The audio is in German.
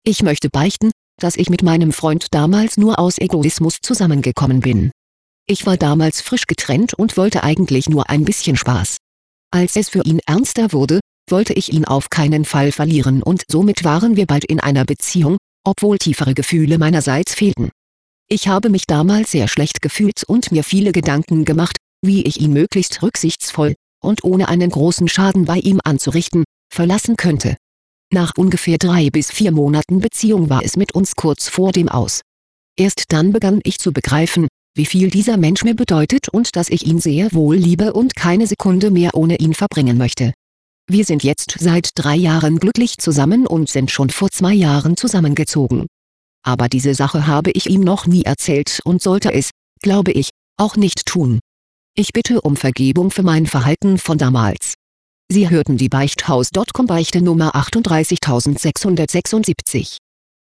Ich möchte beichten, dass ich mit meinem Freund damals nur aus Egoismus zusammengekommen bin. Ich war damals frisch getrennt und wollte eigentlich nur ein bisschen Spaß. Als es für ihn ernster wurde, wollte ich ihn auf keinen Fall verlieren und somit waren wir bald in einer Beziehung, obwohl tiefere Gefühle meinerseits fehlten. Ich habe mich damals sehr schlecht gefühlt und mir viele Gedanken gemacht, wie ich ihn möglichst rücksichtsvoll und ohne einen großen Schaden bei ihm anzurichten, verlassen könnte. Nach ungefähr 3 bis 4 Monaten Beziehung war es mit uns kurz vor dem Aus. Erst dann begann ich zu begreifen, wie viel dieser Mensch mir bedeutet und dass ich ihn sehr wohl liebe und keine Sekunde mehr ohne ihn verbringen möchte. Wir sind jetzt seit 3 Jahren glücklich zusammen und sind schon vor 2 Jahren zusammengezogen. Aber diese Sache habe ich ihm noch nie erzählt und sollte es, glaube ich, auch nicht tun. Ich bitte um Vergebung für mein Verhalten von damals. Sie hörten die Beichthaus.com Beichte Nummer 38676.